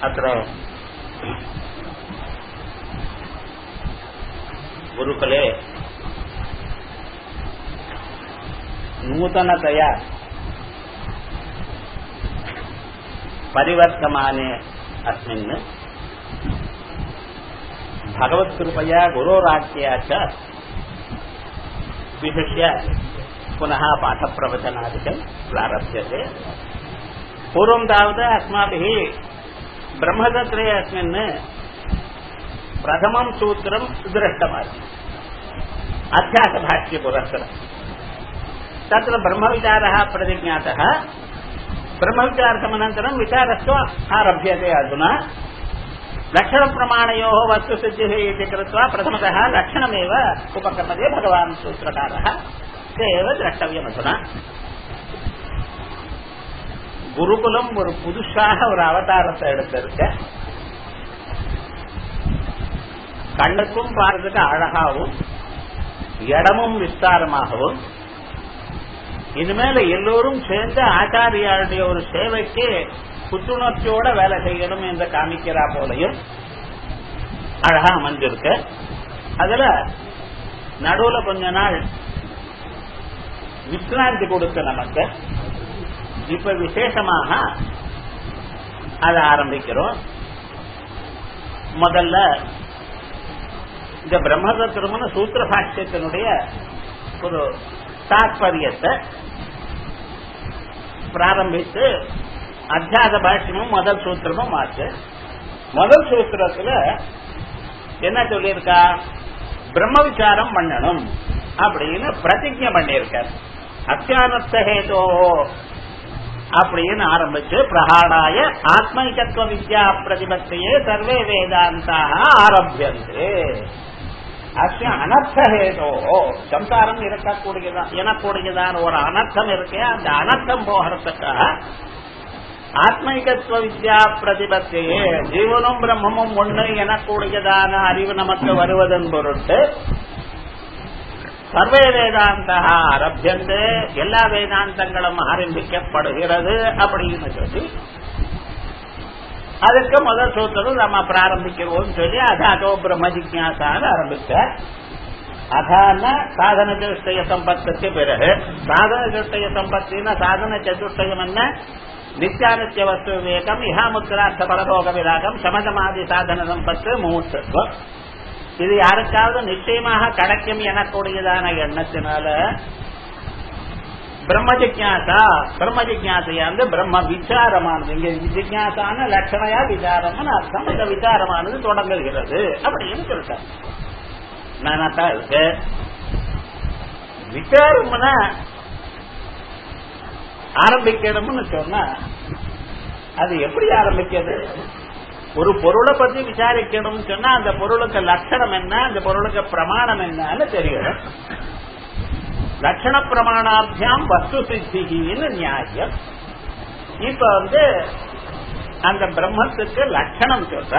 अत्र गुरुकुले नूतनतया परिवर्तमाने अस्मिन् भगवत्कृपया गुरोराज्ञया च विशिष्य पुनः पाठप्रवचनादिकं प्रारभ्यते। पूर्वं तावत् अस्माभिः ब्रह्मसूत्रे अस्मिन् प्रथमं सूत्रं दृष्टमासीत् अध्यासभाष्यपुरस्सरं। तत्र ब्रह्मविचारः प्रतिज्ञातः। ब्रह्मविचारसमनन्तरं विचारस्तु आरभ्यते। अधुना लक्षणप्रमाणयोः वस्तुसिद्धिः इति कृत्वा प्रथमतः लक्षणमेव उपकर्मते भगवान् सूत्रकारः। ते एव द्रष्टव्यमधुना। குருகுலம் ஒரு புதுசாக ஒரு அவதாரத்தை எடுத்திருக்க, கண்ணுக்கும் பார்க்கறதுக்கு அழகாகவும் இடமும் விஸ்தாரமாகவும், இனிமேல எல்லோரும் சேர்ந்து ஆச்சாரியாருடைய ஒரு சேவைக்கு புத்துணர்ச்சியோட வேலை செய்யணும் என்று காமிக்கிறா போலையும் அழகா அமைஞ்சிருக்க. அதுல நடுவுல கொஞ்ச நாள் விசிராந்தி கொடுக்க நமக்கு. இப்ப விசேஷமாக அதை ஆரம்பிக்கிறோம். முதல்ல இந்த பிரம்மசூத்திரம்னு சூத்திர பாஷ்யத்தினுடைய ஒரு தாற்பயத்தை பிராரம்பித்து அத்தியாச பாஷ்யமும் முதல் சூத்திரமும் ஆச்சு. முதல் சூத்திரத்துல என்ன சொல்லியிருக்கா? பிரம்ம விசாரம் பண்ணணும் அப்படின்னு பிரதிஜை பண்ணியிருக்கார். அத்தியானத்தேதோ அப்படின்னு ஆரம்பிச்சு பிரகாடாய ஆத்மைகத்துவ வித்யா பிரதிபத்தையே சர்வே வேதாந்தாக ஆரம்பியது. அஸ்ய அனர்த்தஹேதோ சம்சாரம் எனக்கூடியதான் ஒரு அனர்த்தம் இருக்கே, அந்த அனர்த்தம் போகிறதுக்காக ஆத்மைகத்துவ வித்யா பிரதிபத்தையே ஜீவனும் பிரம்மமும் ஒண்ணு எனக்கூடியதான அறிவு நமக்கு வருவதன் பொருட்டு சர்வே வேதாந்தா ஆரம்பியது, எல்லா வேதாந்தங்களும் ஆரம்பிக்கப்படுகிறது அப்படின்னு சொல்லி அதுக்கு முதல் சூத்திரம் நம்ம பிராரம்பிக்கிறோம் சொல்லி அதாதோ பிரம்ம ஜிக்ஞாசான்னு ஆரம்பிச்ச. அதான சாதன சதுஷ்டய சம்பத்துக்கு பிறகு சாதன சதுஷ்டய சம்பத்தின சாதன சதுஷ்டயம் என்ன? நித்யானித்ய வஸ்து விவேகம், இஹாமுத்திரார்த்த பரலோக விராகம், சமதமாதி சாதன சம்பத்து, மூர்த்தத்துவம். இது யாருக்காவது நிச்சயமாக கிடைக்கும் எனக்கூடியதான எண்ணத்தினால பிரம்ம ஜிக்ஞாசா, பிரம்ம ஜிக்ஞாசையானது பிரம்ம விசாரமானது. இங்க ஜிக்ஞாசான லட்சணையா விசாரம்னு அர்த்தம். இந்த விசாரமானது தொடங்குகிறது அப்படின்னு சொல்லிட்டாங்க. நானாத்தான் இருக்கு விசாரம்னா ஆரம்பிக்கணும்னு சொன்னா அது எப்படி ஆரம்பிக்கிறது? ஒரு பொருளை பத்தி விசாரிக்கணும்னு சொன்னா அந்த பொருளுக்கு லட்சணம் என்ன, அந்த பொருளுக்கு பிரமாணம் என்னன்னு தெரியும். லட்சண பிரமாணாபியாம் வஸ்து சித்தின்னு நியாயம். இப்ப அந்த பிரம்மத்துக்கு லட்சணம் சொல்ற.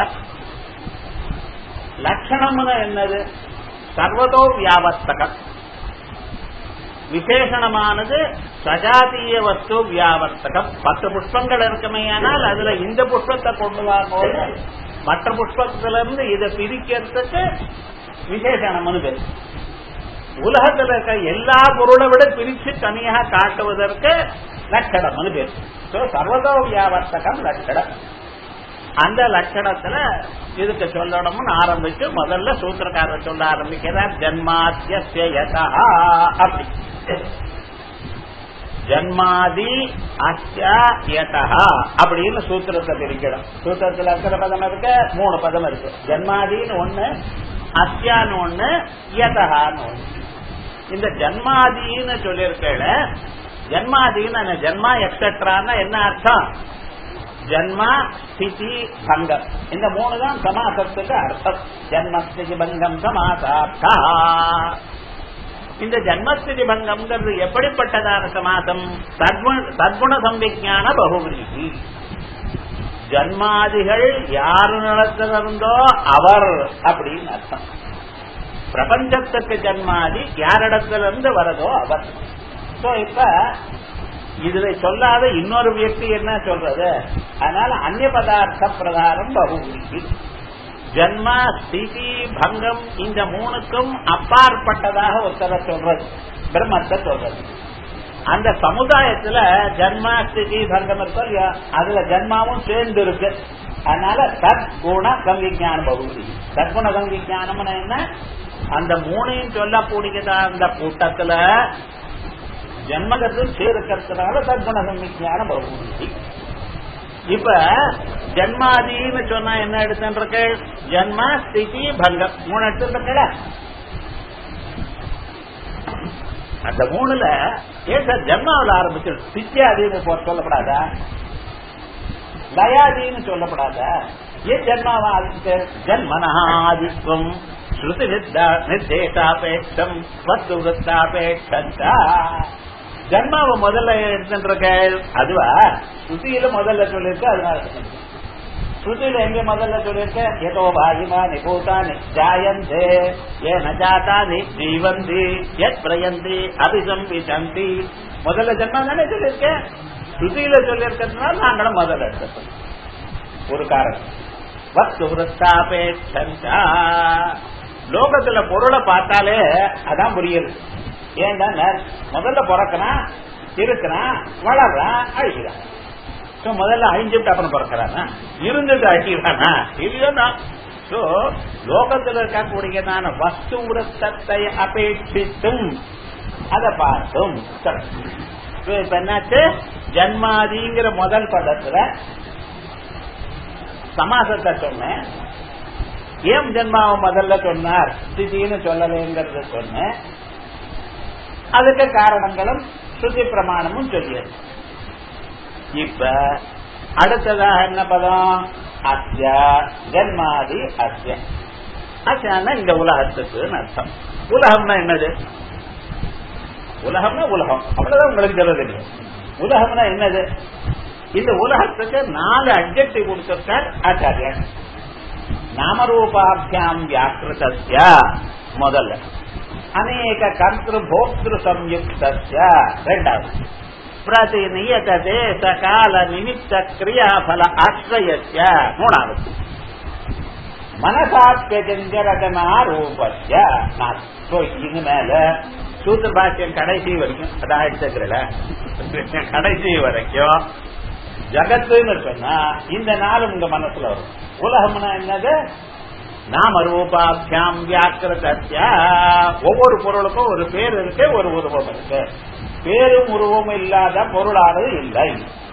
லட்சணம்னு என்னது? சர்வதோ வியாவர்த்தகம். விசேஷணமானது சஜாதீய வஸ்து வியாவர்த்தகம். 10 புஷ்பங்கள் இருக்குமையானால் அதுல இந்த புஷ்பத்தை கொண்டு வாங்க, மற்ற புஷ்பத்திலிருந்து இதை பிரிக்கிறதுக்கு விசேஷணம்னு பேரு. உலகத்தில் இருக்க எல்லா பொருளை விட பிரிச்சு தனியாக காட்டுவதற்கு லட்சணம்னு பேரு. சர்வதோ வியாவர்த்தகம் லட்சணம். அந்த லட்சணத்துல இதுக்கு சொல்லணும்னு ஆரம்பிச்சு முதல்ல சூத்திரக்காரர் சொல்ல ஆரம்பிக்கிறார். ஜன்மாத்யஸ்ய யதா அப்படி ஜன்மாதி அஸ்ய யதா அப்படின்னு சூத்திரத்தை பிரிக்கணும். சூத்திரத்துல எத்தனை பதம் இருக்கு? 3 பதம் இருக்கு. ஜன்மாதின்னு ஒண்ணு, அஸ்யான்னு ஒண்ணு, யதான்னு ஒண்ணு. இந்த ஜன்மாதின்னு சொல்லியிருக்கேன். ஜன்மாதின்னு ஜன்மா எக்ஸெட்ரான்னா என்ன அர்த்தம்? ஜன்மா, ஸ்திதி, பங்கம். இந்த 3 தான் சமாசத்துக்கு அர்த்தம். ஜன்மஸ்திதி பங்கம் சமாசார்த்தா. இந்த ஜன்மஸ்திதி பங்கம்ங்கிறது எப்படிப்பட்டதான சமாசம்? சத்குண சம்விஜான பகுவிருத்தி. ஜன்மாதிகள் யாரு நடத்திருந்தோ அவர் அப்படின்னு அர்த்தம். பிரபஞ்சத்துக்கு ஜன்மாதி யாரிடத்திலிருந்து வரதோ அவர். இப்ப இதுல சொல்லாத இன்னொரு வியக்தி என்ன சொல்றது? அதனால அந்நிய பதார்த்த பிரகாரம் பகுவிக்கு ஜன்மா ஸ்திதி பங்கம் இந்த மூணுக்கும் அப்பாற்பட்டதாக ஒருத்தர சொல்றது பிரம்மத்தை சொல்றது. அந்த சமுதாயத்துல ஜன்மா ஸ்திதி பங்கம் இருக்கோ இல்லையா, அதுல ஜன்மாவும் சேர்ந்து இருக்கு. அதனால சத்குண சம்விஜான பகுதி. சத்குண சம்விஜானம்னு என்ன? அந்த மூணையும் சொல்லக்கூடியதா அந்த கூட்டத்துல ஜன்மகத்தும் சேர்க்கிறதுனால சத்குண சம்விஜான பகுதி. இப்ப ஜன்மாதின்னு சொன்னா என்ன எடுத்துருக்கு? ஜன்மா ஸ்திதி பங்கம் மூணு எடுத்துருக்கல. அந்த மூணுல ஏன் சார் ஜன்மாவில் ஆரம்பிச்சு சித்தியாதின்னு சொல்லப்படாதா? லயாதின்னு சொல்லப்படாதா? ஏன் ஜன்மாவா ஆரம்பிச்சு? ஜன்மனாதித்வம் ஸ்ருதி நிர்தேசாபேட்சம் வஸ்து விருத்தாபேட்சம். ஜன்மாவை முதல்ல எடுத்துருக்க அதுவா ஸ்ருதியில முதல்ல சொல்லிருக்க. அதனால ஸ்ருதியில எங்க முதல்ல சொல்லிருக்க? ஏதோ பாகிமா நிபூதானி ஜாயந்தே ஏன ஜாதானி ஜீவந்தி யத் பிரயந்தி அபிசம்பிசந்தி. முதல்ல ஜன்மா தானே சொல்லிருக்க. ஸ்ருதியில சொல்லிருக்கிறதுனால நாங்களும் முதல்ல எடுத்துக்கோம். ஒரு காரணம் வஸ்து விருத்தாபேட்சம். லோகத்துல பொருளை பார்த்தாலே அதான் புரியுது. ஏன்னா முதல்ல பிறக்கிறான், இருக்கிறான், வளர்றான், அழிக்கிறான். முதல்ல அழிஞ்சுட்டு அப்புறம் பிறக்கிறானா? இருந்துட்டு அழிக்கிறானா? இல்லையா? லோகத்தில் இருக்கக்கூடியதான வஸ்து விருத்தத்தை அபேட்சித்தும் அதை பார்த்தும் இப்ப என்னாச்சு? ஜன்மாதிங்கிற முதல் பதத்துல சமாசத்தை சொன்னேன். ஏன் ஜன்மாவை முதல்ல சொன்னார், ஸ்திதின்னு சொல்லலைங்கிறத சொன்னேன். அதுக்கு காரணங்களும் ஸ்ருதி பிரமாணமும் சொல்லியது. இப்ப அடுத்ததாக என்ன பதம்? அஸ்ய ஜன்மாதி அஸ்ய. அஸ்யான்னா இந்த உலகத்துக்கு அர்த்தம். உலகம்னா என்னது? உலகம்னா உலகம், அவ்வளவுதான் உங்களுக்கு சொல்றது. உலகம்னா என்னது? இந்த உலகத்துக்கு 4 அட்ஜெக்டிவ் கொடுத்திருக்கார் ஆச்சாரியன். நாமரூபாபியாம் வியாக்கிருதஸ்ய முதல்ல, அநேக கர்த்திரு போக்திரு சம்யுக்தஸ்ய ரெண்டாவது, பிரதிநியத தேச கால நிமித்த கிரியாபல ஆශ්‍රயஸ்ய மூணாவது, மனசாத்யஜரகனா ரூபஸ்ய நான்கு. இது மேல சூத்திர பாஷ்யம் கடைசி வரைக்கும் அதான் எடுத்துக்கிறல, கடைசி வரைக்கும் ஜகத்துன்னு சொன்னா இந்த 4 உங்க மனசுல வரும். உலகம்னா என்னது? நாம ரூபாபியாம் வியாக்கிருதஸ்ய. ஒவ்வொரு பொருளுக்கும் ஒரு பேர் இருக்கு, ஒரு உருவம் இருக்கு. பேரும் உருவம் இல்லாத பொருளானது இல்லை.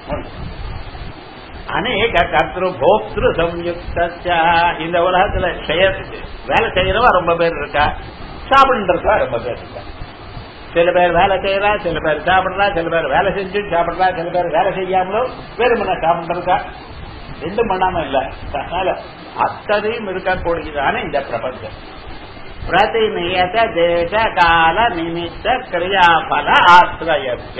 அநேக கர்த்திரு போக்திரு சம்யுக்தஸ்ய. இந்த உலகத்துல வேலை செய்யறவா ரொம்ப பேர் இருக்கா, சாப்பிடுறா ரொம்ப பேர் இருக்கா. சில பேர் வேலை செய்யறா, சில பேர் சாப்பிடுறா, சில பேர் வேலை செஞ்சு சாப்பிடுறா, சில பேர் வேலை செய்யாமலும் வெறுமனை சாப்பிட்டுருக்கா. ரெண்டும் பண்ணாம இல்ல. அதனால அத்தனையும் இருக்கக்கூடியதான இந்த பிரபஞ்சம். பிரதிநியத தேச கால நிமித்த கிரியாபல ஆශ්‍රயஸ்ய.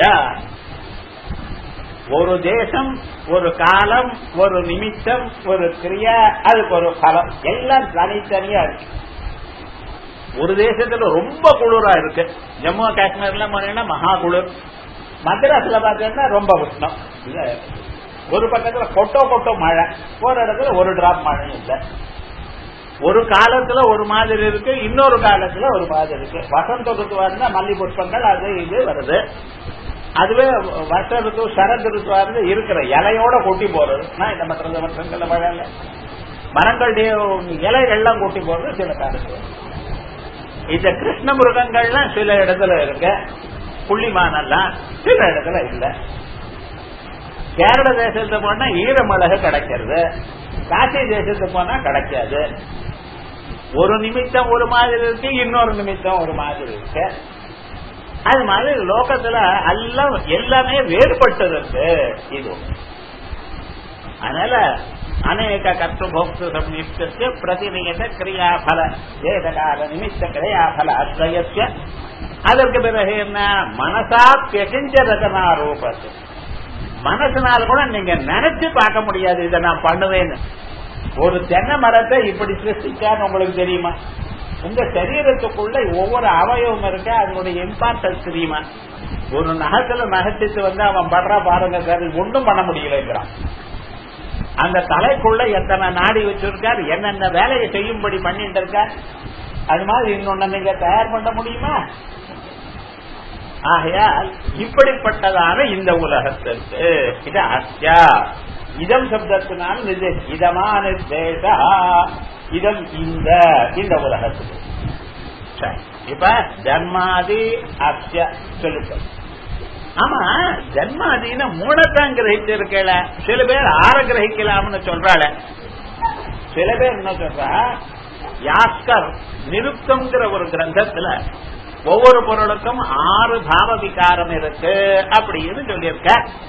ஒரு தேசம், ஒரு காலம், ஒரு நிமித்தம், ஒரு கிரியா, அதுக்கு ஒரு பலம், எல்லாம் தனித்தனியா இருக்கு. ஒரு தேசத்துல ரொம்ப குளிரா இருக்கு, ஜம்மு காஷ்மீர்ல போனீங்கன்னா மகா குளிர், மദ്രാஸ்ல பாத்தீங்கன்னா ரொம்ப உஷ்ணம். ஒரு பக்கத்துல கொட்டோ மழை, ஒரு இடத்துல ஒரு டிராப் மழை இல்லை. ஒரு காலத்துல ஒரு மாதிரி இருக்கு, இன்னொரு காலத்துல ஒரு மாதிரி இருக்கு. வசந்த ருத்துவா இருந்தா மல்லி புஷ்பங்கள் அது இது வருது. அதுவே வருஷ ருத்து சரத் ருத்துவா இருந்து இருக்கிற இலையோட கொட்டி போறது. இந்த மற்றங்கள்ல மழை இல்லை, மரங்களுடைய இலைகள்லாம் கொட்டி போறது சில காலத்துல. இந்த கிருஷ்ண மிருகங்கள்லாம் சில இடத்துல இருக்கு, புள்ளிமானெல்லாம் சில இடத்துல இல்ல. கேரள தேசத்துக்கு போனா ஈரமிளகு கிடைக்கிறது, காசி தேசத்துக்கு போனா கிடைக்காது. ஒரு நிமித்தம் ஒரு மாதிரி இருக்கு, இன்னொரு நிமித்தம் ஒரு மாதிரி இருக்கு. அது மாதிரி லோகத்துல எல்லாமே வேறுபட்டது இருக்கு. இது அதனால அநேக கர்த்தபோக்து சம்யுக்தஸ்ய பிரதிநியத கிரியாபல தேசகால நிமித்த கிரியாபல ஆශ්‍රயஸ்ய. அதற்கு பிறகு என்ன? மனசாத்யகிஞ்ச ரச்சனா ரூபத்து. மனசுனால கூட நீங்க நினைச்சு பார்க்க முடியாது இதை நான் பண்ணுவேன்னு. ஒரு தென்னை மரத்தை இப்படி சிருஷ்டிச்சான்னு உங்களுக்கு தெரியுமா? உங்க சரீரத்துக்குள்ள ஒவ்வொரு அவயவம் இருக்க, அதனுடைய இம்பார்ட்டன்ஸ் தெரியுமா? ஒரு நகத்துல நகைச்சிட்டு வந்து அவன் படுறா பாருங்க சார், ஒன்றும் பண்ண முடியலங்கிறான். அந்த தலைக்குள்ள எத்தனை நாடி வச்சிருக்கார், என்னென்ன வேலையை செய்யும்படி பண்ணிட்டு இருக்கார். அது மாதிரி இன்னொன்னு நீங்க தயார் பண்ண முடியுமா? ஆகையால் இப்படிப்பட்டதான இந்த உலகத்திற்கு இது அஸ்யா இதம் சப்தத்தினால் இதமான தேசா இதம் இந்த உலகத்துக்கு. இப்ப ஜன்மாதி அஸ்ய சொல்லுங்க. ஆமா, ஜன்மாதின மூணத்தான் கிரகிச்சு இருக்கல. சில பேர் 6 கிரகிக்கலாம்னு சொல்றாள். சில பேர் என்ன சொல்றா, யாஸ்கர் நிருப்தம்ங்கிற ஒரு கிரந்தத்துல ஒவ்வொரு பொருளுக்கும் 6 பாவ விகாரம் இருக்கு அப்படின்னு சொல்லியிருக்க.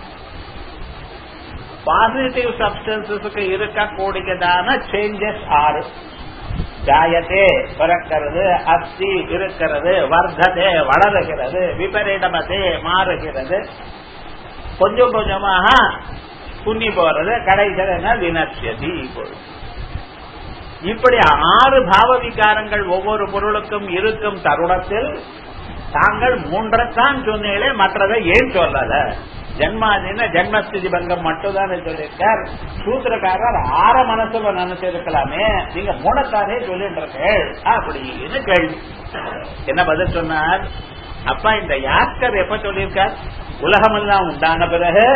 பாசிட்டிவ் சப்ஸ்டன்சஸுக்கு இருக்கக்கூடியதான சேஞ்சஸ் 6. ஜாயத்தே பிறக்கிறது, அஸ்தி இருக்கிறது, வர்த்ததே வளருகிறது, விபரீடமதே மாறுகிறது, கொஞ்சம் கொஞ்சமாக புண்ணி போறது, கடைசியில் வினஷ்யதி. இப்படி 6 பாவ விகாரங்கள் ஒவ்வொரு பொருளுக்கும் இருக்கும் தருணத்தில் தாங்கள் 3 சொன்னீங்களே, மற்றதை ஏன் சொல்லல? ஜன்மாதின ஜன்மஸ்திதி பங்கம் மட்டும்தான் சொல்லியிருக்கார். சூத்திரக்காரர் 6 மனசுல நினைச்சிருக்கலாமே, நீங்க 3 சொல்லிட்டு இருக்கேள் அப்படின்னு கேள்வி. என்ன பதில் சொன்னார்? அப்பா, இந்த யாஸ்கர் எப்ப சொல்லியிருக்கார்? உலகமெல்லாம் உண்டான பிறகு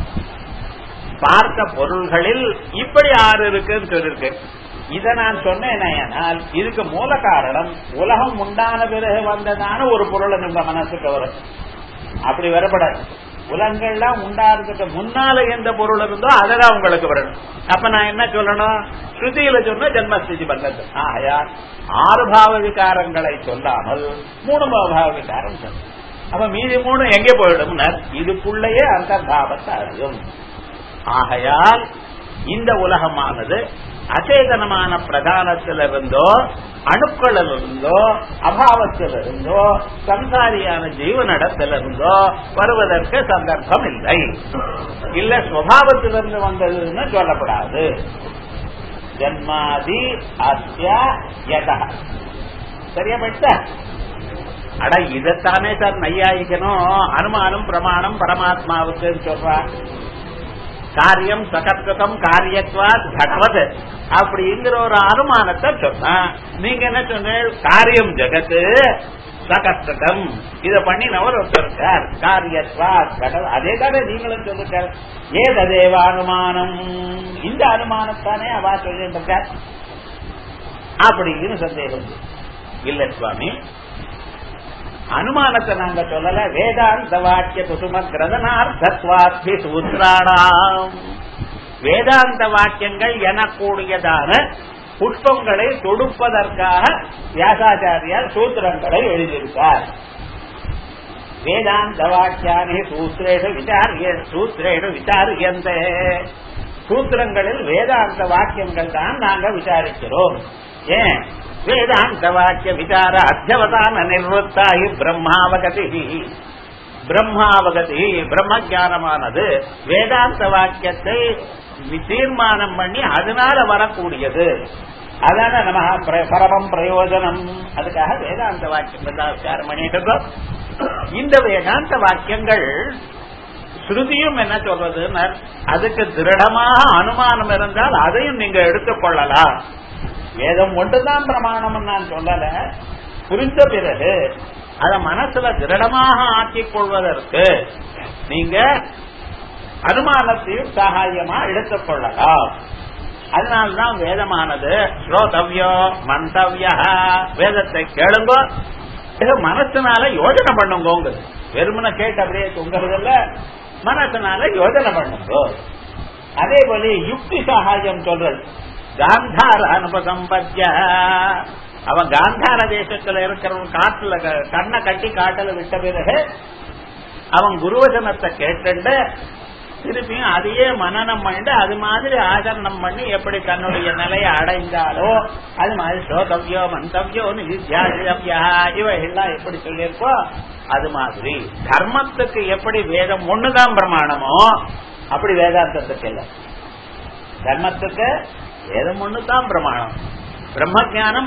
பார்த்த பொருள்களில் இப்படி 6 இருக்குன்னு சொல்லியிருக்கு. இதை நான் சொன்னேன். இதுக்கு மூல காரணம் உலகம் உண்டான பிறகு வந்ததான ஒரு பொருளை நம்ம மனசுக்கு வரும். அப்படி வரப்படாது. உலகங்கள்லாம் உண்டாகிறதுக்கு முன்னால எந்த பொருள் இருந்தோ அதெல்லாம் உங்களுக்கு வரணும். அப்ப நான் என்ன சொல்லணும்? ஸ்ருதியில சொன்ன ஜன்மஸ்திதி பங்கத்து. ஆயா 6 பாவ விகாரங்களை சொல்லாமல் 3 பாவ விகாரம் சொல்ல. அப்ப மீதி 3 எங்கே போயிடும்? இதுக்குள்ளேயே அந்த பாவத்தை அறியும். ஆகையால் இந்த உலகமானது அச்சேதனமான பிரதானத்திலிருந்தோ அணுக்களிலிருந்தோ அபாவத்திலிருந்தோ சம்சாரியான ஜீவனிடத்திலிருந்தோ வருவதற்கு சந்தர்ப்பம் இல்லை. இல்ல சுவாவத்திலிருந்து வந்ததுன்னு சொல்லப்படாது. ஜன்மாதி அஸ்ய யதா. சரியா போயிட்ட? அட இதத்தானே சார் நையாயிக்கணும். அனுமானம் பிரமாணம் பரமாத்மாவுக்கு சொல்றா. காரியம் சகத்வம் காரியத்வாத் கடவது அப்படிங்கிற ஒரு அனுமானத்தை சொன்னா, நீங்க என்ன சொன்ன? காரியம் ஜெகத்து சகத்வம் இத பண்ணினவர் ஒருத்தர் இருக்கார். காரியத்வாத் கடவு அதே தானே நீங்களும் சொல்லிருக்கார். ஏதேவ அனுமானம், இந்த அனுமானத்தானே அவா சொல்லிட்டு இருக்கார் அப்படின்னு சந்தேகம் இல்ல சுவாமி. அனுமானத்தை நாங்க சொல்லல. வேதாந்த வாக்கிய குசும கிரதனார்த்தத்வாத்பி சூத்ராணாம். வேதாந்த வாக்கியங்கள் எனக்கூடியதான புஷ்பங்களை தொடுப்பதற்காக வியாசாச்சாரியார் சூத்திரங்களை எழுதியிருக்கார். வேதாந்த வாக்கியானி சூத்திரேஷு விசாரியந்தே. சூத்திரங்களில் வேதாந்த வாக்கியங்கள் தான் நாங்க விசாரிக்கிறோம். ஏன்? வேதாந்த வாக்கிய விசார அத்தியவதான நிர்வத்தாகி பிரம்மாவகதி. பிரம்மாவகதி பிரம்ம ஜானமானது வேதாந்த வாக்கியத்தை தீர்மானம் பண்ணி அதனால வரக்கூடியது. அதான நம்ம பரமம் பிரயோஜனம். அதுக்காக வேதாந்த வாக்கியங்கள் தான் விசாரம் பண்ணிட்டு இருக்கோம். இந்த வேதாந்த வாக்கியங்கள் ஸ்ருதியும் என்ன சொல்றதுன்னு, அதுக்கு திருடமாக அனுமானம் இருந்தால் அதையும் நீங்க எடுத்துக்கொள்ளலாம். வேதம் ஒன்றுதான் பிரமாணம் நான் சொல்லல. புரிந்த பிறகு அத மனசுல திருடமாக ஆக்கிக் கொள்வதற்கு நீங்க அனுமானத்தையும் சகாயமா எடுத்துக் கொள்ளலாம். அதனால்தான் வேதமானது ஸ்ரோதவ்யோ மந்தவ்ய. வேதத்தை கேளுங்க, மனசுனால யோஜனை பண்ணுங்க. வெறுமனை கேட்டு அப்படியே தொங்குறதில்ல, மனசுனால யோஜனை பண்ணுங்க. அதே போல யுக்தி சகாயம் சொல்றது. காந்தார அனுபசம்பத்ய. அவன் காந்தார தேசத்துல இருக்கிறவன் காட்டுல கண்ணை கட்டி காட்டுல விட்ட பிறகு அவன் குருவசனத்தை கேட்டு திருப்பியும் அதையே மனனம் பண்ணிட்டு அது மாதிரி ஆச்சரணம் பண்ணி எப்படி தன்னுடைய நிலையை அடைந்தாலோ அது மாதிரி ஸ்ரோதவ்யோ மந்தவ்யோ நித்யாசிரவ்யா இவைகள்லாம் எப்படி சொல்லியிருக்கோ அது மாதிரி தர்மத்துக்கு எப்படி வேதம் ஒண்ணுதான் பிரமாணமோ அப்படி வேதாந்தத்துக்கு இல்லை. தர்மத்துக்கு வேதம் ஒண்ணுதான் பிரமாணம். பிரம்மஜானம்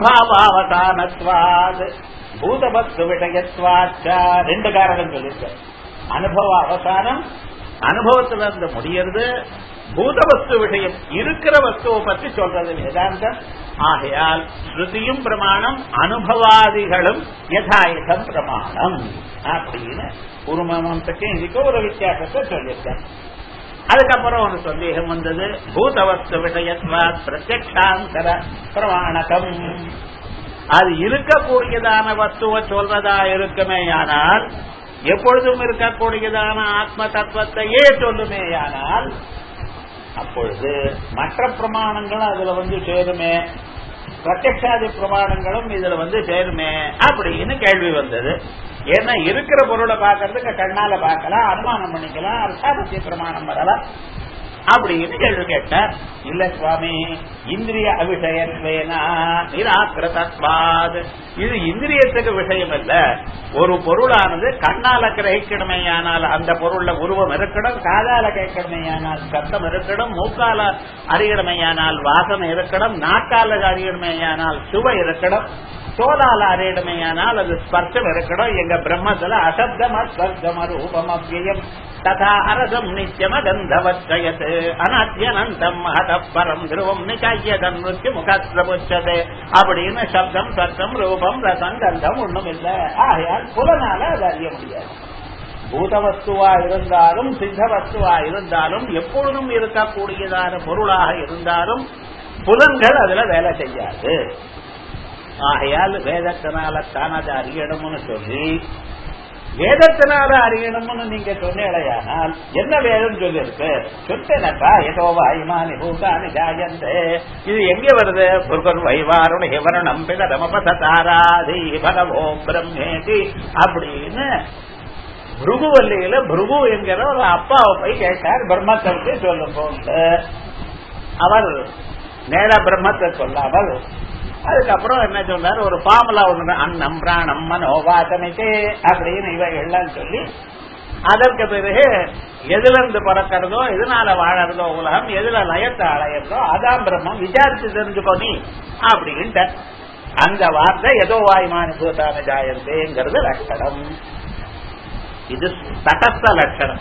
அனுபவாவதானத்வாத் பூதவஸ்து விஷயத்வாச்ச ரெண்டு காரணம் சொல்லியிருக்க. அனுபவ அவசானம், அனுபவத்துல இருந்து முடியறது. பூதவஸ்து விஷயம் இருக்கிற வஸ்துவை பற்றி சொல்றது வேதாந்தம். ஆகையால் ஸ்ருதியும் பிரமாணம், அனுபவாதிகளும் யதாயுதம் பிரமாணம் அப்படின்னு பூர்வமீமாம்சைக்கு இதுக்கு ஒரு வித்தியாசத்தை சொல்லியிருக்கேன். அதுக்கப்புறம் ஒரு சந்தேகம் வந்தது. பூதவஸ்து விஷயத்வாத் பிரத்யக்ஷாந்தர பிரமாணகம். அது இருக்கக்கூடியதான வஸ்துவை சொல்றதா இருக்குமேயானால், எப்பொழுதும் இருக்கக்கூடியதான ஆத்ம தத்துவத்தையே சொல்லுமேயானால், அப்பொழுது மற்ற பிரமாணங்களும் அதுல சேருமே, பிரத்யக்ஷாதி பிரமாணங்களும் இதுல சேருமே அப்படின்னு கேள்வி வந்தது. ஏன்னா இருக்கிற பொருளை பார்க்கறதுக்கு கண்ணால பார்க்கலாம், அனுமானம் பண்ணிக்கலாம், அர்த்தாபத்திய பிரமாணம் வரலாம் அப்படின்னு கேள்வி கேட்டார். இல்ல சுவாமி, இந்திரிய அவிஷயத்வேனா நிராகிருதத்வாத். இது இந்திரியத்துக்கு விஷயம் அல்ல. ஒரு பொருளானது கண்ணால கிரகிக்கணுமேயானால் அந்த பொருள்ல உருவம் இருக்கணும், காதால கேட்கணுமேயானால் சத்தம் இருக்கணும், மூக்கால அறியணுமேயானால் வாசனை இருக்கணும், நாக்கால அறியணுமேயானால் சுவை இருக்கணும், தோலால அறியணுமேயானால் அது ஸ்பர்ஷம் இருக்கணும். எங்க பிரம்மத்துல அசப்தம் ஸ்பர்ஷம் ரூபம் அவ்யயம் ததா அரசம் நித்தியம கந்தவச்சயத் அநாத்யனந்தம் மகதப்பரம் துருவம் நிச்சயதன் நிருத்திய முகத்ரபுச்சதே அப்படின்னு சப்தம் சத்தம் ரூபம் ரசம் கந்தம் ஒண்ணும் இல்லை. ஆகையால் புலனால அது அறிய முடியாது. பூதவஸ்துவா இருந்தாலும் சித்த வஸ்துவா இருந்தாலும் எப்பொழுதும் இருக்கக்கூடியதான பொருளாக இருந்தாலும் புலன்கள் அதுல வேலை செய்யாது. ஆகையால் வேதத்தினால தானது அறியணும்னு சொல்லி, வேதத்தினால அறியணும்னு நீங்க சொன்னீங்களேயானால் என்ன வேதம் சொல்லிருக்கு? சொன்னேனப்பா ஏதோ வாயுமானி பூதானி ஜாயந்தே. இது எங்க வருது? புருகன் வைவாருண ஹிவரணம் பித ரமபதாராதி பகவோ பிரம்மேதி அப்படின்னு புருகுவல்லியில புருகு என்கிற ஒரு அப்பாவை போய் கேட்டார், பிரம்மத்திற்கு சொல்லும் போது அவர் நேர பிரம்மத்தை சொல்லாமல் அதுக்கப்புறம் என்ன சொன்னார், ஒரு ஃபார்முலா ஒண்ணு, அன்னம் பிராணம் மனோவாசனைக்கே அப்படின்னு இவைகள்லாம் சொல்லி, அதற்கு பிறகு எதுல இருந்து பிறக்கிறதோ எதனால வாழறதோ உலகம், எதுல லயத்தை அடையிறதோ அதான் பிரம்மம், விசாரிச்சு தெரிஞ்சுக்கோ நீ அப்படின்ட்டு அந்த வார்த்தை ஏதோ வாயுமானி பூதான ஜாயந்தேங்கிறது லட்சணம். இது தடஸ்த லட்சணம்.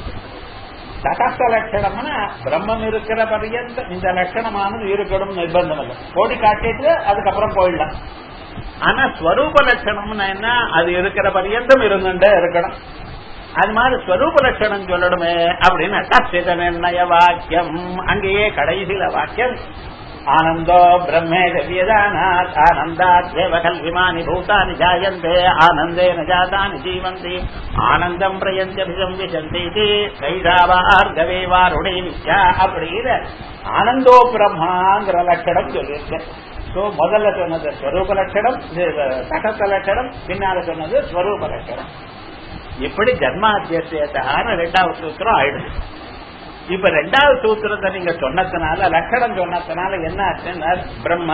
தடஸ்த லட்சணம்னா பிரம்மம் இருக்கிற பர்யந்தம் இந்த லட்சணமானது இருக்கணும் நிர்பந்தம் இல்லை. கோடி காட்டிட்டு அதுக்கப்புறம் போயிடலாம். ஆனா ஸ்வரூப லட்சணம்னா என்ன? அது இருக்கிற பர்யந்தம் இருந்துட்டே இருக்கணும். அது மாதிரி ஸ்வரூப லட்சணம் சொல்லணுமே அப்படின்னு தச்சித நிர்ணய வாக்கியம். அங்கேயே கடைசியில வாக்கியம் ஆனந்தோ பிரம்மே வியதானாத் ஆனந்தாத் கல்விமானி பூதானி ஜாயந்தே ஆனந்தேன ஜாதானி ஜீவந்தி ஆனந்தம் பிரயந்தியம் விசந்தி கைதாவார்கவே வாருடை வித்யா அப்படின்னு ஆனந்தோ பிரம்மாங்கிற லட்சணம் சொல்லியிருக்கேன். முதல்ல சொன்னது ஸ்வரூப லட்சணம், தடஸ்த லட்சணம், பின்னால சொன்னது ஸ்வரூப லட்சணம். இப்படி ஜன்மாத்தியத்தான ரெண்டாவது சூத்திரம் ஆயிடுது. இப்ப ரெண்டாவது சூத்திரத்தை நீங்க சொன்னதுனால, லட்சணம் சொன்னதுனால என்ன ஆச்சுன்னா, பிரம்ம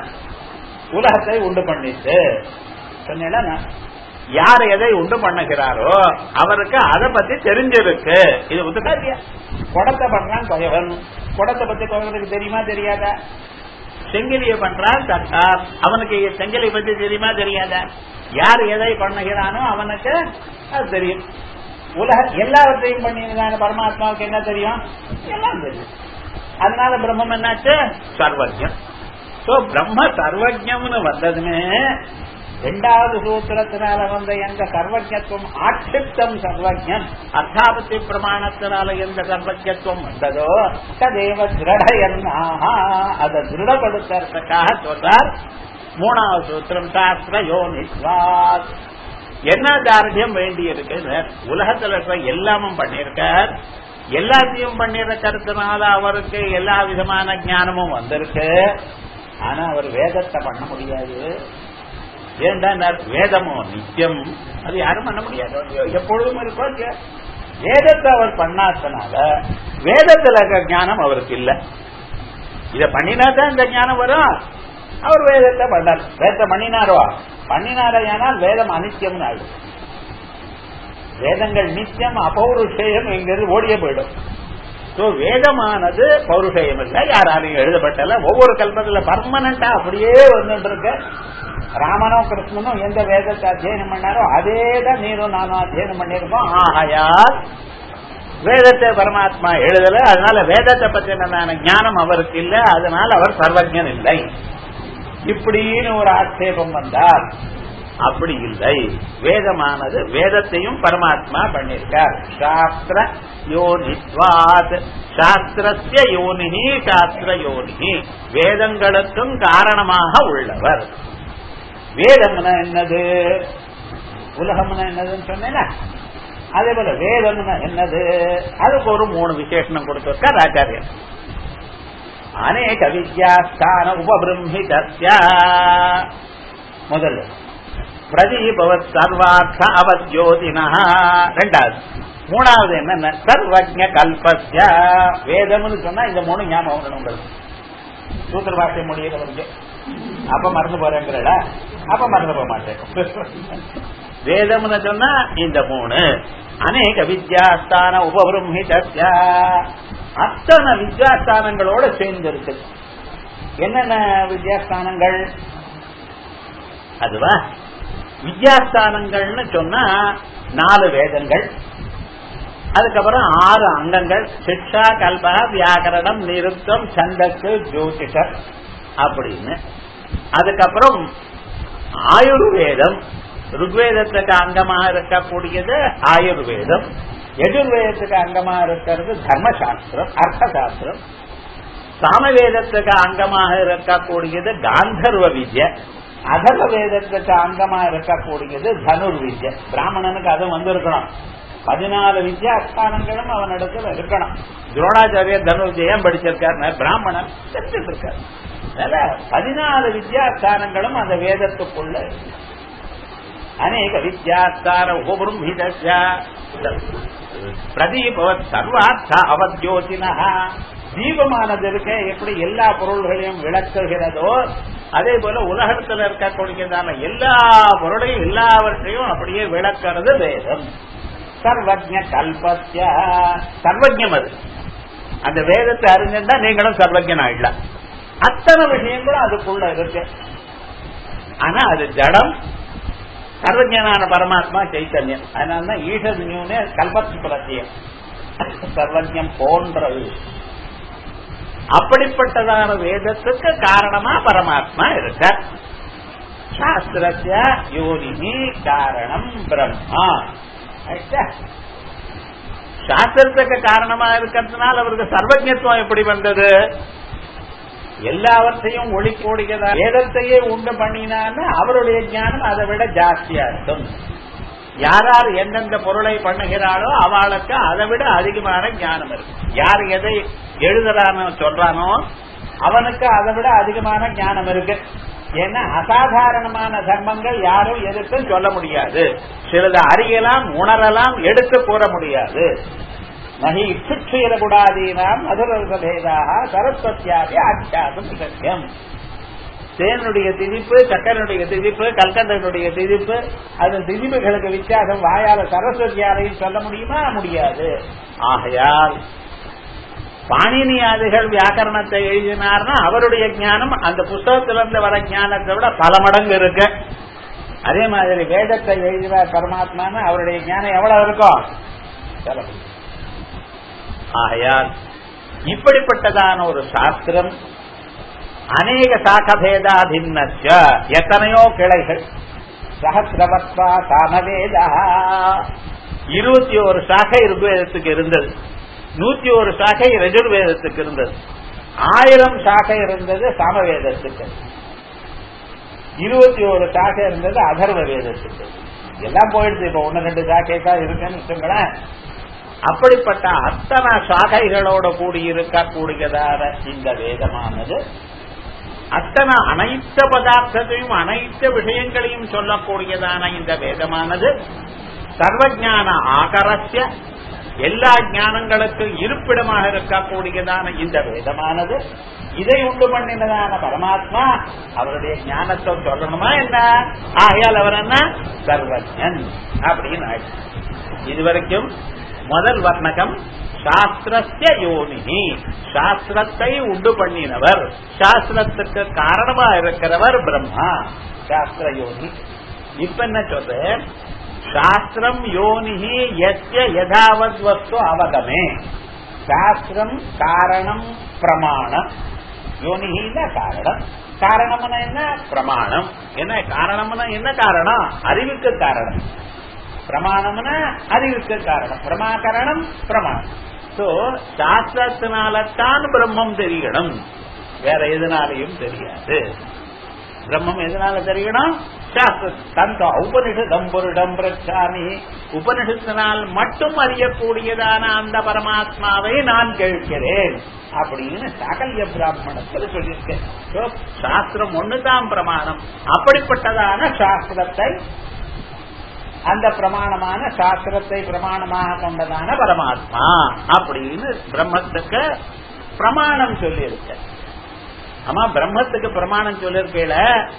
உலகத்தை உண்டு பண்ணிட்டு சொன்னா, யார் எதை உண்டு பண்ணுகிறாரோ அவருக்கு அதை பத்தி தெரிஞ்சிருக்கு. இது ஒத்துக்காதியா? குடத்தை பண்றான் பகைவன், குடத்தை பத்தி பகைவனுக்கு தெரியுமா தெரியாதா? செங்கிலிய பண்றான் சர்க்கார், அவனுக்கு செங்கிலியை பத்தி தெரியுமா தெரியாதா? யார் எதை பண்ணுகிறானோ அவனுக்கு அது தெரியும். உலக எல்லாவற்றையும் பண்ணிருக்கான பரமாத்மாவுக்கு என்ன தெரியும்? எல்லாம் தெரியும். அதனால பிரம்மம் என்னாச்சு? சர்வஜம். பிரம்ம சர்வஜம்னு வந்ததுமே ரெண்டாவது சூத்திரத்தினால வந்த எந்த சர்வஜத்துவம் ஆட்சிப்தம் சர்வஜம், அர்த்தாபத்தி பிரமாணத்தினால எந்த சர்வஜத்துவம் வந்ததோ ததேவ திருடயன்னாக அதை திருடப்படுத்துறதுக்காக சொல்றார். மூணாவது சூத்திரம் சாஸ்திர யோனிஸ்வாத். என்ன தார்டியம் வேண்டி இருக்கு? உலகத்துல இருக்க எல்லாமும் பண்ணிருக்கார், எல்லாத்தையும் பண்ணிருக்கிறதுனால அவருக்கு எல்லா விதமான ஞானமும் வந்திருக்கு. ஆனா அவர் வேதத்தை பண்ண முடியாது. ஏண்டா வேதமோ நித்தியம், அது யாரும் பண்ண முடியாது, எப்பொழுதும் இருக்கும். வேதத்தை அவர் பண்ணாதனால வேதத்துல இருக்க ஞானம் அவருக்கு இல்ல. இத பண்ணினாதான் இந்த ஞானம் வரும். அவர் வேதத்தை பண்ணார். வேதத்தை பண்ணினாரையானால் வேதம் அனித்தியம் ஆகும். வேதங்கள் நித்தியம் அபௌருஷேயம் எங்கிறது ஓடிய போயிடும். வேதமானது பௌருஷயம் இல்ல, யாராலையும் எழுதப்பட்டல. ஒவ்வொரு கல்பத்துல பர்மனண்டா அப்படியே வந்துட்டு இருக்க. ராமனோ கிருஷ்ணனும் எந்த வேதத்தை அத்தியனம் பண்ணாரோ அதேதான் நீரும் நானும் அத்தியனம் பண்ணிருக்கோம். ஆகையால் வேதத்தை பரமாத்மா எழுதல, அதனால வேதத்தை பற்றின ஞானம் அவருக்கு இல்ல, அதனால அவர் சர்வஜன் இல்லை இப்படின்னு ஒரு ஆட்சேபம் வந்தால் அப்படி இல்லை. வேதமானது வேதத்தையும் பரமாத்மா பண்ணிருக்கார். சாஸ்திர யோனித்வாத், சாஸ்திரஸ்ய யோனிஹி சாஸ்திர யோனிஹி, வேதங்களுக்கும் காரணமாக உள்ளவர். வேதம்னா என்னது, உலகம்னா என்னதுன்னு சொன்னேன்னா, அதே போல வேதம்னா என்னது, அதுக்கு ஒரு 3 விசேஷனம் கொடுத்திருக்கார் ஆச்சாரியர். அநேக வித்யாஸ்தான உபபிரம்மிதஸ்ய, முதல்ல பிரதீபவத் சர்வார்த்த அவத்யோதினஹ, ரெண்டாவது. மூணாவது என்ன, சர்வஜ்ஞ கல்பஸ்ய. வேதம்னு சொன்னா இந்த 3 ஞாபகம் வரணும் உங்களுக்கு. சூத்திர பாஷ்யம் முடியறவருக்கு அப்ப மறந்து போறேங்கிறல, அப்ப மறந்து போக மாட்டேன். வேதம்னு சொன்னா இந்த 3. அநேக வித்யாஸ்தான உபபிரம்மிதஸ்ய, அத்தனை வித்யாஸ்தானங்களோட சேர்ந்து இருக்கு. என்னென்ன வித்யாஸ்தானங்கள் அதுவா? வித்யாஸ்தானங்கள்னு சொன்னா 4 வேதங்கள், அதுக்கப்புறம் 6 அங்கங்கள், சிக்ஷா கல்பா வியாக்கரணம் நிருத்தம் சந்தஸ் ஜோதிஷர் அப்படின்னு. அதுக்கப்புறம் ஆயுர்வேதம், ருக்வேதத்துக்கு அங்கமாக இருக்கக்கூடியது ஆயுர்வேதம், எஜுர்வேதத்துக்கு அங்கமாக இருக்கிறது தர்மசாஸ்திரம் அர்த்தசாஸ்திரம், சாமவேதத்துக்கு அங்கமாக இருக்கக்கூடியது காந்தர்வ வித்யை, அதர்வ வேதத்துக்கு அங்கமா இருக்கக்கூடியது தனுர் வித்யை. பிராமணனுக்கு அது வந்திருக்கணும். 14 வித்யாஸ்தானங்களும் அவனிடத்துல இருக்கணும். துரோணாச்சாரியர் தனுர்ஜயம் படிச்சிருக்காரு, பிராமணன் தெரிஞ்சிருக்காரு. 14 வித்யாஸ்தானங்களும் அந்த வேதத்துக்குள்ள. அநேக வித்யாஸ்தான உபபிரம்மிதஸ்ய பிரதீபவத் சர்வார்த்த அவத்யோதினஹ, தீபமானது இருக்க எப்படி எல்லா பொருள்களையும் விளக்குகிறதோ அதே போல உலகத்தில் இருக்கக்கூடியதான எல்லா பொருளையும் எல்லாவற்றையும் அப்படியே விளக்கிறது வேதம். சர்வஜ்ஞ கல்பஸ்ய, சர்வஜம் அது. அந்த வேதத்தை அறிஞ்சிருந்தா நீங்களும் சர்வஜன் ஆயிடலாம். அத்தனை விஷயங்களும் அதுக்குள்ள இருக்கு. ஆனா அது ஜடம், சர்வஜனான பரமாத்மா சைத்தன்யம். அதனாலதான் ஈஷன்யூனே கல்பத்து பிரத்தியம், சர்வஜம் போன்றது. அப்படிப்பட்டதான வேதத்துக்கு காரணமா பரமாத்மா இருக்க. சாஸ்திரஸ்ய யோனிஹி காரணம் பிரம்மா. சாஸ்திரத்துக்கு காரணமா இருக்கிறதுனால அவருக்கு சர்வஜத்துவம் எப்படி வந்தது? எல்லாவற்றையும் ஒளிக்கூடியதா வேதத்தையே உண்டு பண்ணினான்னு அவருடைய ஞானம் அதை விட ஜாஸ்தியா இருக்கும். யார் எந்தெந்த பொருளை பண்ணுகிறாளோ அவளுக்கு அதை விட அதிகமான ஞானம் இருக்கு. யார் எதை எழுதுறானோ சொல்றானோ அவனுக்கு அதை விட அதிகமான ஞானம் இருக்கு. ஏன்னா அசாதாரணமான தர்மங்கள் யாரும் எதுக்கும் சொல்ல முடியாது. சிலது அறியலாம், உணரலாம், எடுத்து கூற முடியாது. நகி இச்சுயிரகுடாதீனாம் மதுரசபேதாக சரஸ்வத்தியாகி ஆட்சியாகும் சத்தியம். தேனுடைய திதிப்பு, சக்கரனுடைய திதிப்பு, கல்கண்டனுடைய திதிப்பு, அது திதிப்புகளுக்கு வித்தியாசம் வாயால சரஸ்வதியாரையும் சொல்ல முடியுமா? முடியாது. ஆகையால் பாணினியாதிகள் வியாக்கரணத்தை எழுதினார்னா அவருடைய ஞானம் அந்த புஸ்தகத்திலிருந்து வர ஞானத்தை விட பல மடங்கு இருக்கு. அதே மாதிரி வேதத்தை எழுதினார் பரமாத்மான்னு அவருடைய ஞானம் எவ்வளவு இருக்கும்? ஆகையால் இப்படிப்பட்டதான ஒரு சாஸ்திரம் அநேக சாக்கபேதா பின்னச்ச, எத்தனையோ கிளைகள். சஹசிரவத்வா சாமவேதா, 21 சாகை ருக்வேதத்துக்கு இருந்தது, 101 சாகை யஜுர்வேதத்துக்கு இருந்தது, 1000 சாகை இருந்தது சாமவேதத்துக்கு, 21 சாகை இருந்தது அதர்வ வேதத்துக்கு. எல்லாம் போயிடுச்சு. இப்ப 1-2 சாகை தான் இருக்குன்னு வச்சுங்களேன். அப்படிப்பட்ட அத்தனை சாகைகளோட கூடி இருக்கக்கூடியதான இந்த வேதமானது அத்தனை அனைத்து பதார்த்தத்தையும் அனைத்து விஷயங்களையும் சொல்லக்கூடியதான இந்த வேதமானது சர்வஞான ஆகரஸ்ய, எல்லா ஞானங்களுக்கும் இருப்பிடமாக இருக்கக்கூடியதான இந்த வேதமானது இதை உண்டு பண்ணினதான பரமாத்மா அவருடைய ஞானத்தை சொல்லணுமா என்ன? ஆகையால் அவர் என்ன? சர்வஜன் அப்படின்னு ஆயிடுச்சு. இதுவரைக்கும் முதல் வர்ணகம் சாஸ்திரஸ்ய யோனி, சாஸ்திரத்தை உண்டு பண்ணினவர், சாஸ்திரத்துக்கு காரணமா இருக்கிறவர் பிரம்மா, சாஸ்திர யோனி. இப்ப என்ன சொல்ற, சாஸ்திரம் யோனிஹி யஸ்ய யதாவத் வஸ்து அவகமே. சாஸ்திரம் காரணம் பிரமாணம், யோனிஹின்னா காரணம், காரணம்னா என்ன பிரமாணம், என்ன காரணம்னா என்ன காரணம் அறிவுக்கு காரணம், பிரமாணம்னா அறிவுக்கு காரணம், பிரமாகரணம் பிரமாணம். சோ சாஸ்திரத்தினால்தான் பிரம்மம் தெரியணும், வேற எதனாலையும் தெரியாது. பிரம்மம் எதனால தெரியணும், சாஸ்திர உபனிஷதம் பொருடம் பிரச்சாமி, உபனிஷத்தினால் மட்டும் அறியக்கூடியதான அந்த பரமாத்மாவை நான் கேட்கிறேன் அப்படின்னு சாகல்ய பிராமணத்தில் சொல்லியிருக்கேன். சாஸ்திரம் ஒண்ணுதான் பிரமாணம், அப்படிப்பட்டதான சாஸ்திரத்தை, அந்த பிரமாணமான சாஸ்திரத்தை பிரமாணமாக கொண்டதான பரமாத்மா அப்படின்னு பிரம்மத்துக்கு பிரமாணம் சொல்லியிருக்க. ஆமா, பிரம்மத்துக்கு பிரமாணம் சொல்லியிருக்கேல,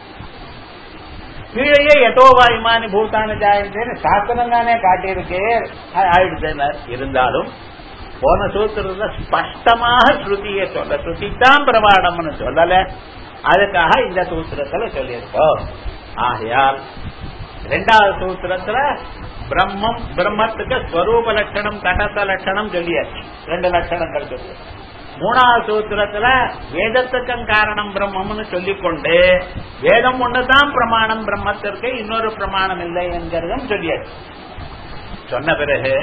கீழே எட்டோவா இமானி பூத்தான ஜாயந்தேன்னு சாஸ்திரம் தானே காட்டியிருக்கு, ஆயிடுச்சு. இருந்தாலும் போன சூத்திரத்துல ஸ்பஷ்டமாக ஸ்ருதியை சொல்ல, ஸ்ருதி தான் பிரமாணம்னு சொல்லல, அதுக்காக இந்த சூத்திரத்துல சொல்லியிருக்கோம். ஆகையால் இரண்டாவது சூத்திரத்துல பிரம்மம், பிரம்மத்துக்கு ஸ்வரூப லட்சணம் கடத்த லட்சணம் சொல்லியாச்சு, 2 லட்சணங்கள் சொல்லி. மூணாவது சூத்திரத்துல வேதத்துக்கும் காரணம் பிரம்மம்னு சொல்லிக்கொண்டு வேதம் ஒண்ணுதான் பிரமாணம் பிரம்மத்திற்கு, இன்னொரு பிரமாணம் இல்லை என்கிறதும் சொல்லியாச்சு. சொன்ன பிறகு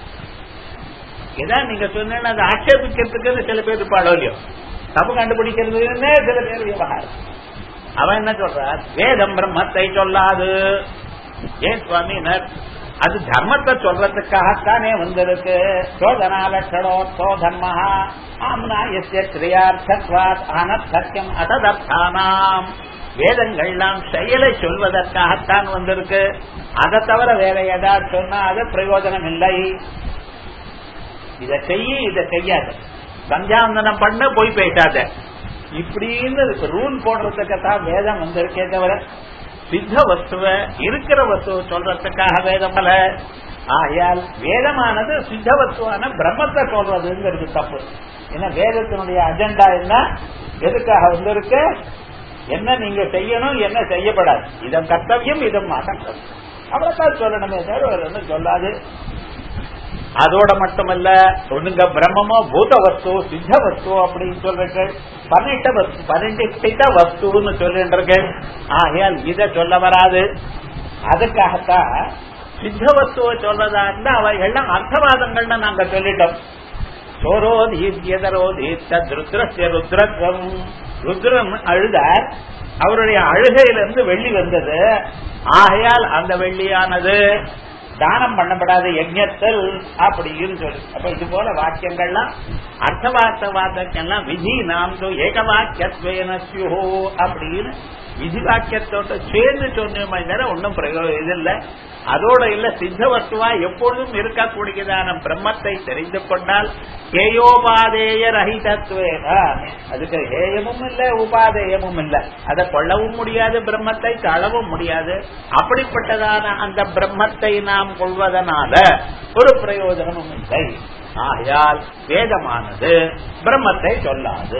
இதான் நீங்க சொன்ன அதை ஆட்சேபிக்கிறதுக்கு சில பேர் இருப்பாளோ இல்லையோ, தப்பு கண்டுபிடிக்கிறதுன்னு சில பேர் விவகாரம். அவன் என்ன சொல்றார், வேதம் பிரம்மத்தை சொல்லாது. ஏன் சுவாமினர், அது தர்மத்தை சொல்றதுக்காகத்தானே வந்திருக்கு. சோதனா லட்சணோத்தோ தர்மஹா ஆம்னா எஸ்ய கிரியார்த்தத்வாத் அனர்த்தக்யம் அததர்த்தானாம். வேதங்கள்லாம் செயலை சொல்வதற்காகத்தான் வந்திருக்கு, அதை தவிர வேற ஏதாவது சொன்னா அது பிரயோஜனம் இல்லை. இதை செய்ய இதை செய்யாத, சந்தியாவந்தனம் பண்ண போய் பேசாத, இப்படின்னு ரூல் போடுறதுக்குத்தான் வேதம் வந்திருக்கே தவிர சித்த வஸ்துவ இருக்கிற வஸ்துவ சொல்றதுக்காக வேதம் அல்ல. ஆகையால் வேதமானது சித்த வஸ்துவான பிரம்மத்தை சொல்றதுங்கிறது தப்பு. ஏன்னா வேதத்தினுடைய அஜெண்டா என்ன, எதுக்காக வந்திருக்கு, என்ன நீங்க செய்யணும், என்ன செய்யப்படாது, இதன் கர்த்தவியம் இதன் மாற்றம், அவ்வளவுதான் சொல்லணுமே தவிர சொல்லாது. அதோட மட்டுமல்ல, ஒண்ணுங்க பிரம்மமோ பூத வஸ்து சித்த வஸ்து அப்படின்னு சொல்றீர்கள், பன்னிட்ட வஸ்துன்னு சொல்றீர்கள். ஆகையால் இதை சொல்ல வராது. அதுக்காகத்தான் சித்த வஸ்துவை சொல்றதா இருந்தா அவைகள்லாம் அர்த்தவாதங்கள்னு நாங்க சொல்லிட்டோம். ருத்ரஸ்ய ருத்ரத்வம், ருத்ரன் அழுதார், அவருடைய அழுகையிலிருந்து வெள்ளி வந்தது. ஆகையால் அந்த வெள்ளியானது தானம் பண்ணப்படாத யஜ்ஞத்தில் அப்படின்னு சொல்லி. அப்ப இது போல வாக்கியங்கள்லாம் அர்த்தவார்த்த வாக்கியெல்லாம் விதி நாம் ஏக வாக்கியத்வேன ஸ்யுஹு அப்படின்னு விதி வாக்கியத்தோட சேர்ந்து சொன்னோமே தவிர ஒன்னும் பிரயோஜனம் இது இல்லை. அதோட இல்ல, சித்த வஸ்துவா எப்பொழுதும் இருக்கக்கூடியதான பிரம்மத்தை தெரிந்து கொண்டால் ஹேயோபாதேய ரஹிதத்வேன, அதுக்கு ஹேயமும் இல்ல உபாதேயமும் இல்ல, அதை கொள்ளவும் முடியாது, பிரம்மத்தை தளவும் முடியாது. அப்படிப்பட்டதான அந்த பிரம்மத்தை நாம் கொள்வதனால ஒரு பிரயோஜனமும் இல்லை. ஆகையால் வேதமானது பிரம்மத்தை சொல்லாது.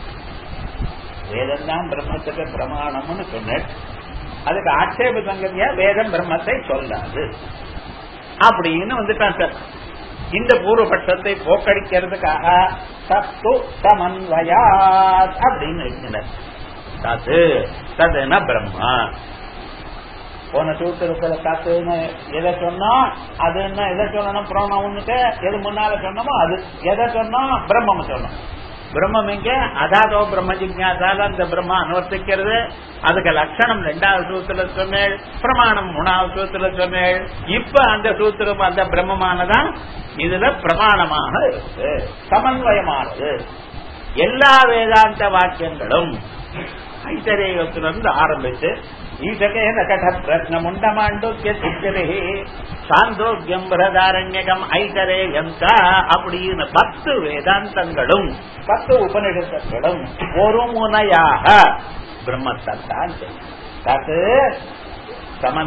வேதம் தான் பிரம்மத்துக்கு பிரமாணம்னு சொன்னேன், அதுக்கு ஆட்சேப சங்கதியா வேதம் பிரம்மத்தை சொல்லாது அப்படின்னு வந்துட்டான் சார். இந்த பூர்வபட்சத்தை போக்கடிக்கிறதுக்காக தத்து சமன்வயாத் அப்படின்னு இருக்கிறார். தத்து ததுனா பிரம்மா. போன சூத்திரத்துல தத்துன்னு எதை சொன்னோம், அது என்ன எதை சொல்லணும், புரோணம்னுக்கு எது முன்னால சொன்னோமோ அது, எதை சொன்னோம் பிரம்மம் சொன்னோம். பிரம்மம் எங்க அதாதோ பிரம்ம ஜிக்ஞாசால அந்த பிரம்மா அனுவர்த்திக்கிறது, அதுக்கு லட்சணம் 2வது சூத்திர சொன்னேள், பிரமாணம் 3வது சூத்திர சொன்னேள். இப்ப அந்த சூத்திரம் அந்த பிரம்மமானதான் இதுல பிரமாணமாக இருக்கு, சமன்வயமானது. எல்லா வேதாந்த வாக்கியங்களும் ஐதரேயத்திலிருந்து ஆரம்பித்து ஈசகேன கட பிரத்ன முண்டமாண்டோக்கிய சித்திரே சாந்தோக்கியம் பிரதாரண்யகம் ஐதரேயம் அப்படின்னு 10 வேதாந்தங்களும் 10 உபநிஷத்துகளும் ஒரு முனையாக பிரம்மத்தான் தத்து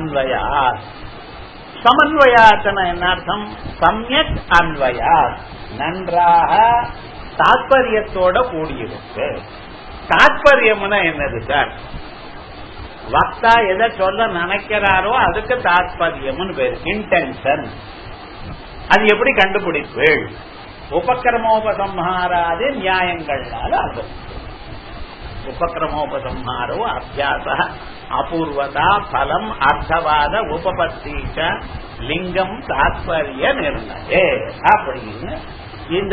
சமன்வயா. சமன்வயாத்தன என்ன அர்த்தம், சம்யக் அன்வயா, நன்றாக தாத்பரியத்தோட கூடியிருக்கு. தாத்பரியம்னா என்னது சார்? வக்தா எதை சொல்ல நினைக்கிறாரோ அதுக்கு தாத்பரியம்னு பேரு, இன்டென்ஷன். அது எப்படி கண்டுபிடிப்பீள்? உபக்கிரமோபசம்ஹாராதி நியாயங்கள்னால அது. உபக்கிரமோபசம்ஹாரோ அபியாச அபூர்வதா பலம் அர்த்தவாத உபபத்தீச்ச லிங்கம் தாத்பரிய நிர்ணயே அப்படின்னு இந்த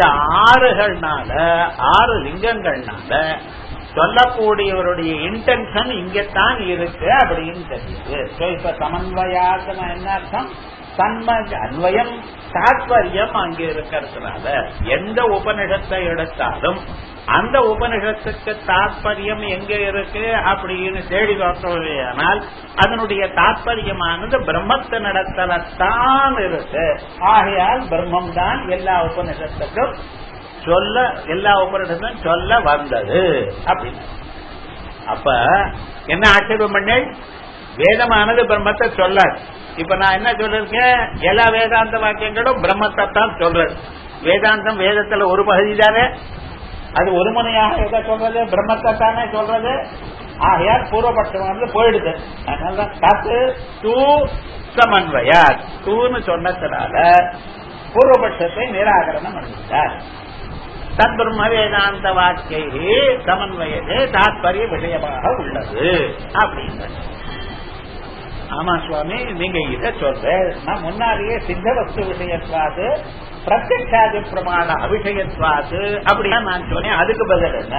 6 லிங்கங்கள்னால சொல்லக்கூடியவருடைய இன்டென்ஷன் இங்கத்தான் இருக்கு அப்படின்னு தெரியுது. இப்ப சமன்வயாசன என்ன அர்த்தம்? அன்வயம் தாத்பரியம் அங்க இருக்கிறதுனால எந்த உபனிஷத்தை எடுத்தாலும் அந்த உபனிஷத்துக்கு தாத்பரியம் எங்க இருக்கு அப்படின்னு தேடி பார்த்தோமையானால் அதனுடைய தாத்பரியமானது பிரம்மத்தினிடத்தில்தான் இருக்கு. ஆகையால் பிரம்மம் தான் எல்லா உபனிஷத்துக்கும் எல்லா உபனிஷத்தும் சொல்ல வந்தது அப்படின்னு. அப்ப என்ன ஆட்சேபம் பண்ண? வேதமானது பிரம்மத்தை சொல்லாது. இப்ப நான் என்ன சொல்லிருக்கேன்? எல்லா வேதாந்த வாக்கியங்களும் பிரம்மத்தை தான் சொல்றது. வேதாந்தம் வேதத்துல ஒரு பகுதி தானே, அது ஒரு முனையாக எதை சொல்றது? பிரம்மத்தை தானே சொல்றது. ஆகையால் பூர்வபட்சமானது போயிடுது. அதனாலதான் தத்து தூ சமன்வயா தூன்னு சொன்னதுனால பூர்வபட்சத்தை நிராகரணம் பண்ணிட்டார். தத் பிரம்ம வேதாந்த வாக்கியை சமன்வயதே தாத்பரிய விஷயமாக உள்ளது அப்படின்னு. ஆமா சுவாமி, நீங்க இதை சொல்ற, நான் முன்னாலேயே சித்த வஸ்து விஷயத்வாது பிரத்யக்ஷாதி பிரமாண அபிஷயத்வாது அப்படின்னா நான் சொன்னேன். அதுக்கு பதில் என்ன?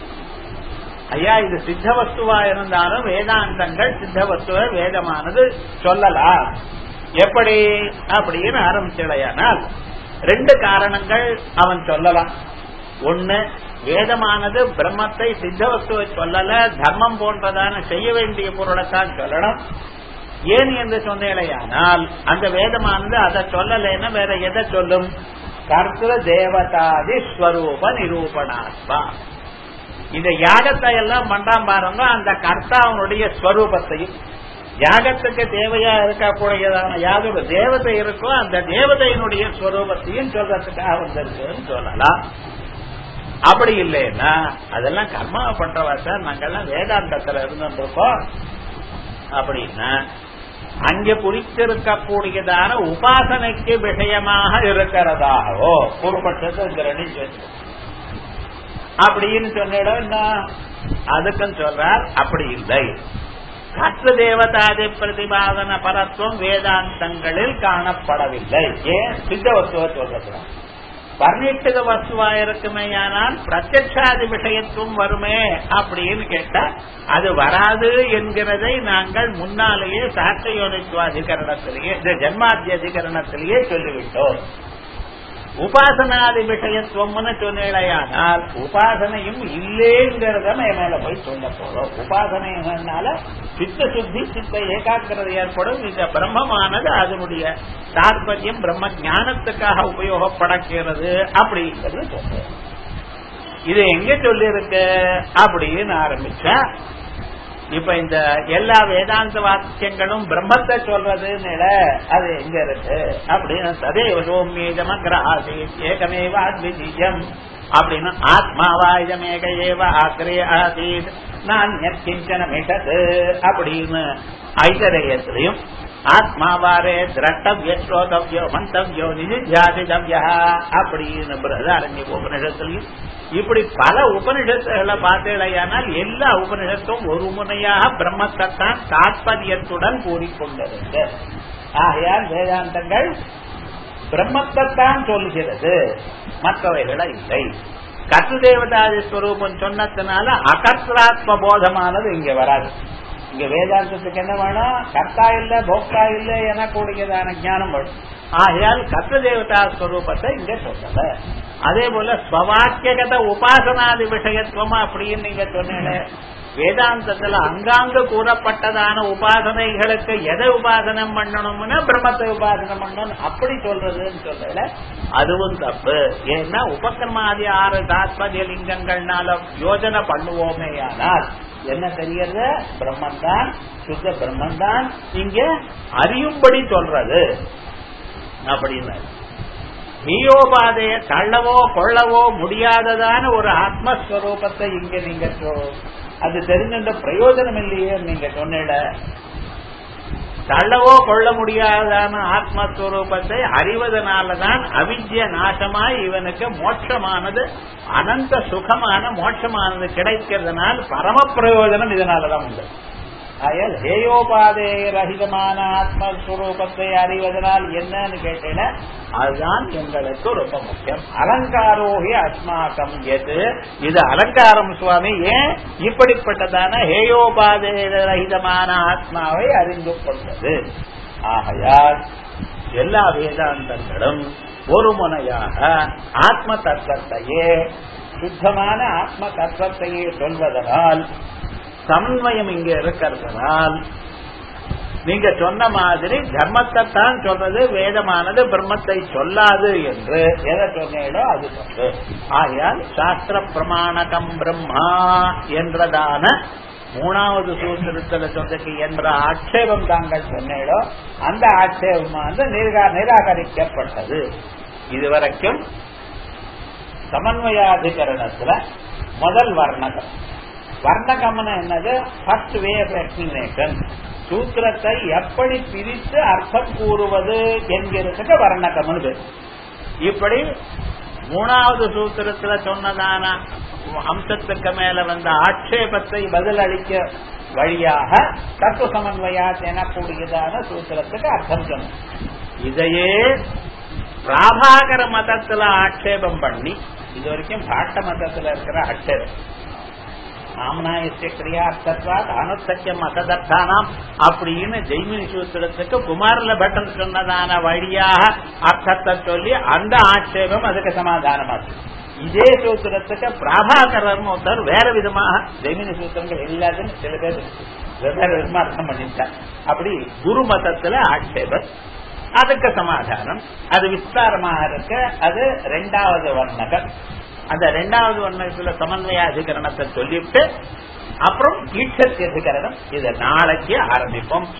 ஐயா, இது சித்த வஸ்துவா இருந்தாலும் வேதாந்தங்கள் சித்த வஸ்துவ வேதமானது சொல்லலாம். எப்படி அப்படின்னு ஆரம்பிச்சடையானால் 2 காரணங்கள் அவன் சொல்லலாம். ஒண்ணு, வேதமானது பிரம்மத்தை சித்த வஸ்துவை சொல்லல, தர்மம் போன்றதான செய்ய வேண்டிய பொருளைத்தான் சொல்லணும். ஏன் என்று சொன்னேனால் அந்த வேதமானது அதை சொல்லலைன்னா வேற எதை சொல்லும்? கர்த்திர தேவதாதி ஸ்வரூப நிரூபணாத்மா. இந்த யாகத்தை எல்லாம் பண்றான் பாருங்க, அந்த கர்த்தாவனுடைய ஸ்வரூபத்தையும் யாகத்துக்கு தேவையா இருக்கக்கூடியதான யாக தேவதை இருக்கோ அந்த தேவதையினுடைய ஸ்வரூபத்தையும் சொல்றதுக்காக வந்திருக்குன்னு சொல்லலாம். அப்படி இல்லைன்னா அதெல்லாம் கர்மா பண்றவா சார், நாங்கெல்லாம் வேதாந்தத்துல இருந்துருக்கோம் அப்படின்னா அங்க குறித்திருக்கக்கூடியதான உபாசனைக்கு விஷயமாக இருக்கிறதாகவோ பூர்வபட்சத்தை இந்த 2 அப்படின்னு சொன்ன அதுக்கும் சொல்றார். அப்படி இல்லை. கர்த்த தேவதாதி பிரதிபாதன பரத்துவம் வேதாந்தங்களில் காணப்படவில்லை. ஏன்? சித்த வஸ்துவ சொல்றார். வர்ணிட்டுக வஸ்துவா இருக்குமேயானால் பிரத்யக்ஷாதி விஷயத்துவம் வருமே அப்படின்னு கேட்டா அது வராது என்கிறதை நாங்கள் முன்னாலேயே சாட்சயோனித்வாதிகரணத்திலேயே ஜன்மாத்திய அதிகரணத்திலேயே சொல்லிவிட்டோம். உபாசனாதி விஷயத்துவம்னு சொன்னேனால் உபாசனையும் இல்லேங்கிறத மேல போய் சொல்ல போறோம். உபாசனைனால சித்த சுத்தி சித்த ஏகாக்கிரதை ஏற்படும். இந்த பிரம்மமானது அதனுடைய தாற்பயம் பிரம்ம ஞானத்துக்காக உபயோகப்படக்கிறது அப்படிங்கிறது சொல்றோம். இது எங்க சொல்லி இருக்கு அப்படின்னு ஆரம்பிச்சா, இப்ப இந்த எல்லா வேதாந்த வாக்கியங்களும் பிரம்மத்தை சொல்றதுன்னு அது எங்க இருக்கு அப்படின்னு ததேவ சோம்யேஜமக்ராசி ஏகமேவ அத்விதீயம் அப்படின்னு ஆத்மாவாயுதமேக ஏவ ஆக்ரே ஆசீத் நான் கிஞ்சன மிட்டது அப்படின்னு ஐதரேயத்திலையும் ஆத்மாவாரே திரட்டவ்ய ஸ்ரோதவ்யோ மந்தவ்யோ நிதித்தியாதிதவ்யா அப்படின்னு பிரதாரண்ய உபனிஷத்துலையும் இப்படி பல உபனிஷத்துகளை பார்த்தேனால் எல்லா உபனிஷத்தும் ஒரு முனையாக பிரம்மத்தான் தாத்பரியத்துடன் கூறிக்கொண்டிருக்கு. ஆகையால் வேதாந்தங்கள் பிரம்மத்தான் சொல்கிறது, மற்றவைகளை இல்லை. கர்த்த தேவதாதி ஸ்வரூபம் சொன்னதுனால அகர்த்தாத்ம போதமானது இங்க வராது. இங்க வேதாந்தத்துக்கு என்ன வேணும்? கர்த்தா இல்ல போக்தா இல்ல எனக்கூடியதான ஞானம் வரும். ஆகையால் கர்த்த தேவதா ஸ்வரூபத்தை இங்க சொல்லல. அதே போல ஸ்வவாக்கியகத உபாசனாதி விஷயத்துவம் அப்படின்னு நீங்க சொன்னீங்க. வேதாந்தத்துல அங்காங்க கூறப்பட்டதான உபாசனைகளுக்கு எதை உபாசனம் பண்ணணும்னா பிரம்மத்தை உபாசனம் பண்ணணும் அப்படி சொல்றதுன்னு சொல்லல, அதுவும் தப்பு. ஏன்னா உபக்கிரமாதி 6 தாத்பரிய லிங்கங்கள்னால யோஜனை பண்ணுவோமே ஆனால் என்ன தெரியறது? பிரம்மந்தான், சுத்த பிரம்மந்தான் இங்க அறியும்படி சொல்றது அப்படின்னு. ஹீயோபாதைய தள்ளவோ கொள்ளவோ முடியாததான ஒரு ஆத்மஸ்வரூபத்தை இங்க நீங்க அது தெரிஞ்சின்ற பிரயோஜனம் இல்லையே நீங்க சொன்ன தள்ளவோ கொள்ள முடியாதான ஆத்மஸ்வரூபத்தை அறிவதனாலதான் அவித்ய நாசமாய் இவனுக்கு மோட்சமானது அனந்த சுகமான மோட்சமானது கிடைக்கிறதுனால் பரம பிரயோஜனம் இதனாலதான் உண்டு. ஆயால் ஹேயோபாதேய ரஹிதமான ஆத்மஸ்வரூபத்தை அறிவதனால் என்னன்னு கேட்டீங்கன்னா அதுதான் எங்களுக்கு ரொம்ப முக்கியம். அலங்காரோகி அஸ்மாக்கம் எது இது அலங்காரம் சுவாமி. ஏன் இப்படிப்பட்டதான ஹேயோபாதேய ரஹிதமான ஆத்மாவை அறிந்து கொண்டது. ஆகையால் எல்லா வேதாந்தங்களும் ஒரு முனையாக ஆத்ம தத்துவத்தையே சுத்தமான ஆத்ம தத்துவத்தையே சொல்வதனால் சமன்வயம் இங்க இருக்கிறதுனால் நீங்க சொன்ன மாதிரி தர்மத்தை தான் சொல்றது, வேதமானது பிரம்மத்தை சொல்லாது என்று எதை சொன்னீங்களோ அது சொல்லு. ஆகையால் சாஸ்திர பிரமாணகம் பிரம்மா என்றதான மூணாவது சூத்திரத்தில் சொன்னதுக்கு என்ற ஆட்சேபம் தாங்கள் சொன்னீங்களோ அந்த ஆட்சேபமானது நிராகரிக்கப்பட்டது. இதுவரைக்கும் சமன்வயாதிகரணத்துல முதல் வர்ணகம். வர்ணகம்னு என்னது? First way of explanation. சூத்திரத்தை எப்படி பிரித்து அர்த்தம் கூறுவது என்கிறதுக்கு வர்ணகம்னு பேர். இப்படி மூணாவது சூத்திரத்துல சொன்னதான அம்சத்துக்கு மேல வந்த ஆட்சேபத்தை பதிலளிக்க வழியாக தத்துவ சமன்வயா எனக்கூடியதான சூத்திரத்துக்கு அர்த்தம் சொன்ன. இதையே பிராபாகர மதத்துல ஆட்சேபம் பண்ணி இது வரைக்கும் பாட்ட மதத்துல இருக்கிற ஆட்சேபம் நாமநாயசிய கிரியார்த்தத்வாத் அனுசத்தியம் அசதர்த்தானாம் அப்படின்னு ஜெய்மினி சூத்திரத்துக்கு குமாரல பட்டன் சொன்னதான வழியாக அர்த்தத்தை சொல்லி அந்த ஆட்சேபம் அதுக்கு சமாதானமாச்சு. இதே சூத்திரத்துக்கு பிராபாகரன் ஒருத்தர் வேற விதமாக ஜெய்மினி சூத்திரங்கள் எல்லாத்தையும் சில பேர் வெவ்வேறு விதமா அர்த்தம் பண்ணிட்டார். அப்படி குரு மதத்துல ஆட்சேபம் அதுக்கு சமாதானம் அது விஸ்தாரமாக இருக்க அது இரண்டாவது வர்ணகம். அந்த இரண்டாவது வர்ணத்துல சமன்வயாதிகரணத்தை சொல்லிவிட்டு அப்புறம் ஈட்சத்தியதிகரணம் இதை நாளைக்கு ஆரம்பிப்போம்.